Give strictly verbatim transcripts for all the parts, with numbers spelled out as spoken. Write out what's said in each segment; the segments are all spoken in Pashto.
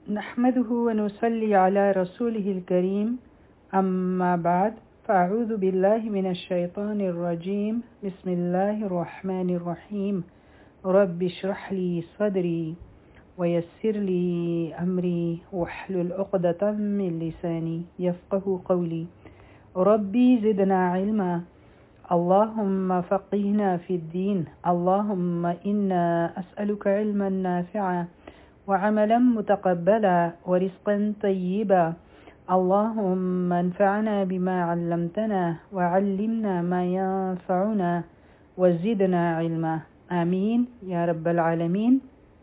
نحمده ونصلي على رسوله الكريم أما بعد فأعوذ بالله من الشيطان الرجيم بسم الله الرحمن الرحيم رب اشرح لي صدري ويسر لي أمري واحلل عقدة من لساني يفقه قولي ربي زدنا علما اللهم فقهنا في الدين اللهم إنا أسألك علما نافعا وعملا متقبلا ورزقا طيبا اللهم انفعنا بما علمتنا وعلمنا ما ينفعنا وزدنا علما آمين يا رب العالمين.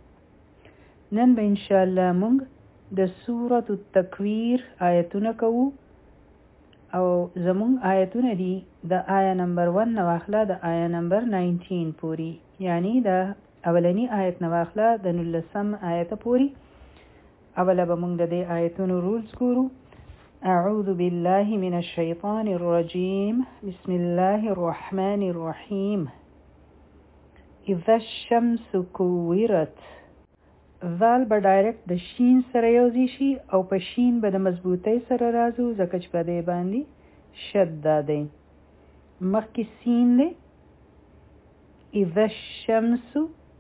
نن به ان شاء الله مونږ د سورة التکویر آیتونه کوو او زمون آیتونه دي د آیه نمبر ون نو اخلا د آیه نمبر ناینټین پوری، یعنی د اولنی آیت نو اخلا د نلسم آیت پوری. اوله به مونږ د دې آیتونو رولز ګورو. اعوذ بالله من الشیطان الرجیم بسم الله الرحمن الرحیم. اذا الشمس کورت، ذال به ډایرکټ د شین سره یوځی شي او په شین به د مضبوطی سره راځو ځکه چې په دې باندې شد دی. مخکې سین دی. اذا الشمس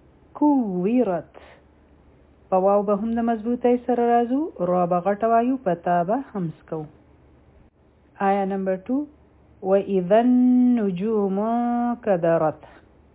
کورت، په واو به هم د مضبوطی سره راځو، را به غټه وایو، په تا به همس کو. آیا نمبر ټو. واذا النجوم کدرت،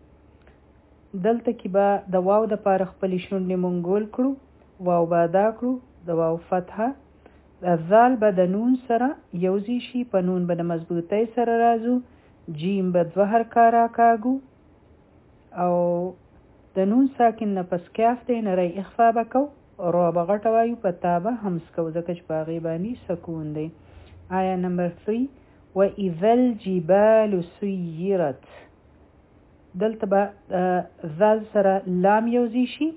دلته کې به د واو د پاره خپلې شونډې مونږ ګول کړو، واو به ادا کړو، د واو فتحه. د ذال به د نون سره یوځی شي، په نون به د مضبوطی سره راځو، جیم به دوه حرکه راکاږو او د نون ساکن نه پس کاف دی نری اخفا به کو، را به غټه وایو، په تا به همس کو ځکه چې په هغې باندې سکون دی. آیا نمبر تھری. واذا الجبال سیرت، دلته به ذال سره لام یوځی شي،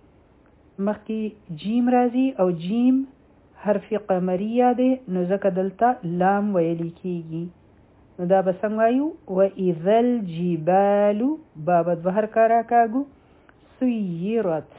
مخکې جیم راځي او جیم حرف قمریه دی نو ځکه دلته لام ویلی کیږي، نو دا به څنګه وایو؟ واذا الجبال، با به دوه حرکه راکاږو، سیرت،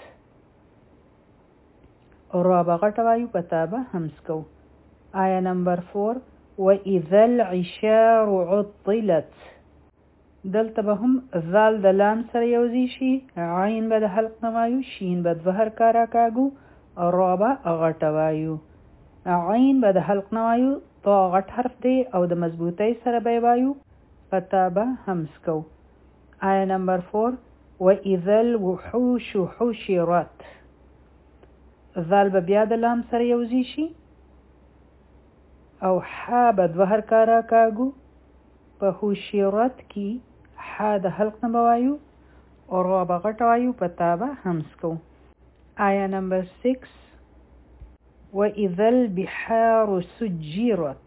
را به غټه وایو، په تا به همس کو. آیا نمبر فور. واذا العشار عطلت، دلته به هم ذال د لام سره یوځی شي، عین به د حلق نه وایو، شین به دوه حرکه راکاږو، را به غټه وایو. عین به د حلق نه وایو، طا غټ حرف دی او د مضبوطی سره به وایو، په تا به همس کو. آیا نمبر فور. واذا الوحوش حشرت، ذال به بیا د لام سره یوځی شي او حا به دوه حرکه راکاږو، په حشرت کې حا د حلق نه به وایو او را به غټه وایو، په تا به همس کو. آیا نمبر سکس. واذا البحار سجرت،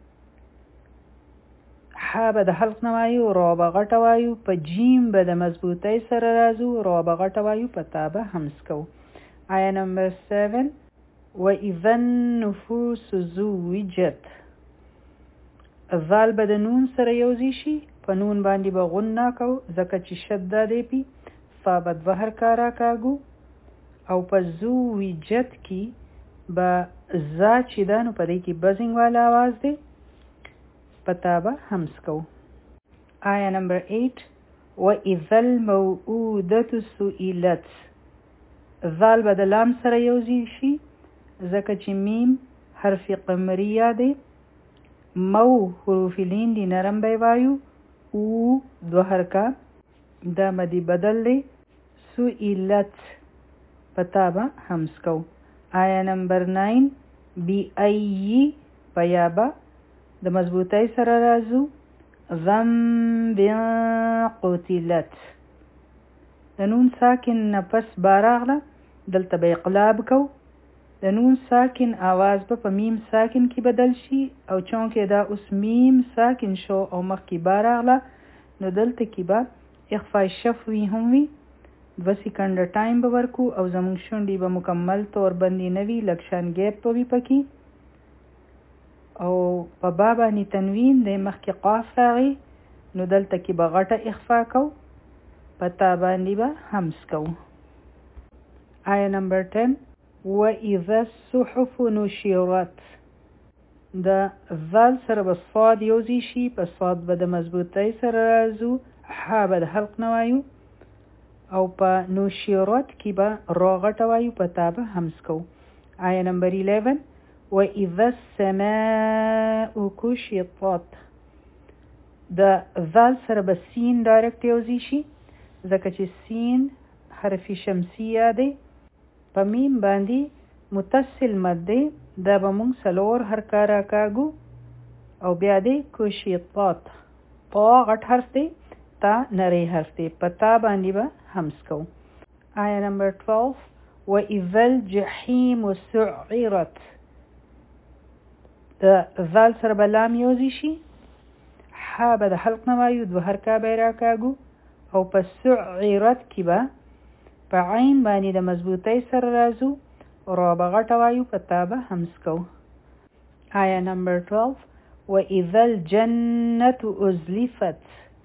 حا به د حلق نه وایو، را به غټه وایو، په جیم به د مضبوطی سره راځو، را به غټه وایو، په تا به همس کو. آیا نمبر سیون. واذا النفوس زوجت، ذال به د نون سره یوځی شي، په نون باندې به غن ناکو ځکه چې شده دی پی، فا به دوه حرکه راکاږو او په زوجت کې به زا چې ده نو په دې کې بزنګ والا آواز دی، په تا به همس کو. آیا نمبر ایٹ. واذا الموءودة سئلت، ذال به د لام سره یوځی شي ځکه چې میم حرف قمریه دی، مو حروف لین دی نرم به وایو، او دو حرکه، دا مدی بدل دی، سئلت، په تا به همس کو. آیا نمبر ناین. بی ای، په یا به د مضبوطی سره راځو، ذنب قتلت، د نون ساکن نه پس با راغله، دلته به اقلاب کو، د نون ساکن آواز به په میم ساکن کې بدل شي او چونکې دا اوس میم ساکن شو او مخکې با راغله نو دلته کې به اخفاء شفوي هم وي. دوه سیکنډه ټایم به ورکو او زمونږ شونډې به مکمل طور بندې نه وي، لږ شان ګیپ به وي پکې، او په با باندې تنوین د مخکې قاف راغی نو دلته کې به غټه اخفاء کو، په تا باندې به همس کو. آیا نمبر ټن. وإذا الصحف نشرت. د ذال سره به صاد یوځی شي، په صاد به د مضبوطۍ سره راځو، ح به د حلق نه وایو، او په نشرت کې به را غټه وایو، په تا به همس کوو. آیه نمبر eleven وإذا السماء كشطت. د ذال سره به سین ډایرکټ یوځی شي، ځکه چې سین حرف شمسیه دی. په میم باندې متصل مد دی، دا به مونږ څلور حرکه راکاږو او بیا دی کشطت. طا غټ حرف دی، تا نری حرف دی، په تا باندې به همس کوو. آیه نمبر twelve وإذا الجحیم سعرت. د ذال سره به لام یوځی شي، ح به د حلق نه وایو، دوه حرکه به یې راکاږو، او په سعرت کې به په عین باندې د مضبوطۍ سره راځو، را به غټه وایو، په تا به همس کوو. آیه نمبر twelve وإذا الجنة أزلفت.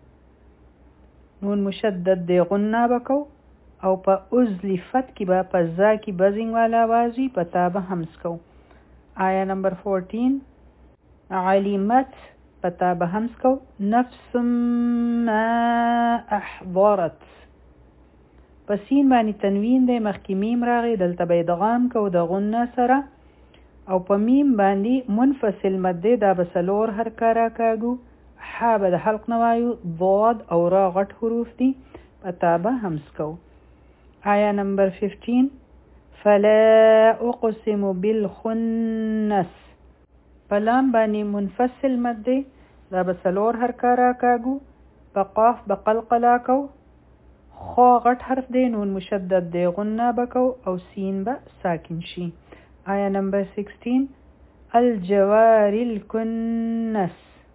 نون مشدد دی غنه به کو، او په أزلفت کې به په زا کې بزنګ والا آواز وي، په تا به همس کوو. آیه نمبر fourteen علمت، په تا به همس کوو. نفس ما احضرت. په سین باندې تنوین دی، مخکې میم راغی، دلته به ادغام کوو د غنه سره، او په میم باندې منفصل مد دی، دا به څلور حرکه راکاږو، ح به د حلق نه وایو، ضاد او را غټ حروف دي، په تا به همس کوو. آیه نمبر fifteen فلا اقسم بالخنس. په لام باندې منفصل مد دی، دا به څلور حرکه راکاږو، په قاف به قلقله کوو، خا غټ حرف دی، نون مشدد دی غنه به کوو، او سین به ساکن شي. آیه نمبر sixteen الجوار الکنس.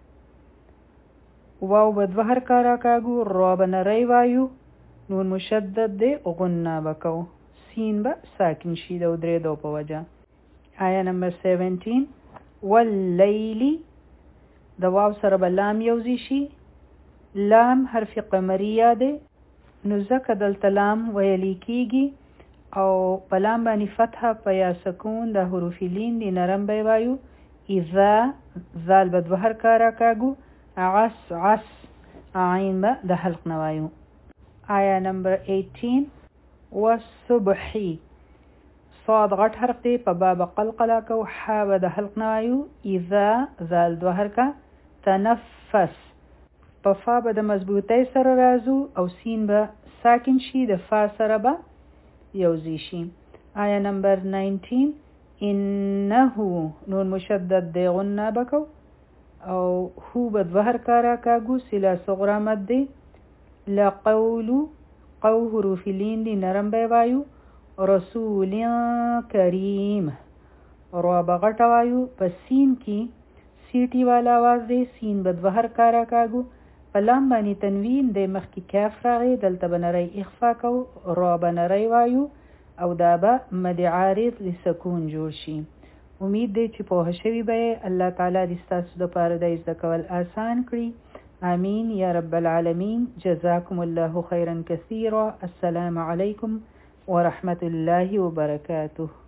واو به دوه حرکه راکاږو، را به نری وایو، نون مشدد دی غنه به کوو، سین به ساکن شي د درېدو په وجه. آیه نمبر seventeen واللیل. د واو سره به لام یوځی شي، لام حرف قمریه دی، نو ځکه دلته لام ویلی کیږي، او په لام باندې فتحه په یا سکون د حروف لین دی، نرم به وایو. اذا ذال به دوه حرکه راکاږو، عس عس، عین به د حلق نه وایو. آیه نمبر eighteen والصبح. صاد غټ حرف دی، په با به قلقله کوو، ح به د حلق نه وایو. اذا ذال دوه حرکه. تنفس. په فا به د مضبوطۍ سره راځو، او سین به ساکن شي، د فا سره به یوځی شي. آیه نمبر nineteen انه. نون مشدد دی غنه به کوو، او هو به دوه حرکه راکاږو، صله صغرا مد دی. لقول قو حروف لین دی، نرم به وایو. رسول کریم، را به غټه وایو، په سین کې سیټي والا آواز دی، سین به دوه حرکه راکاږو، په لام باندې تنوین دی، مخکې کاف راغی، دلته به نری اخفا کوو، را به نری وایو، او دا به مد عارض لسکون جوړ شي. امید دی چې پوه شوي به الله تعالی دې ستاسو دپاره د زده کول آسان کړي. آمین یا رب العالمین. جزاکم الله خیرا کثیرا. السلام علیکم ورحمة الله وبركاته.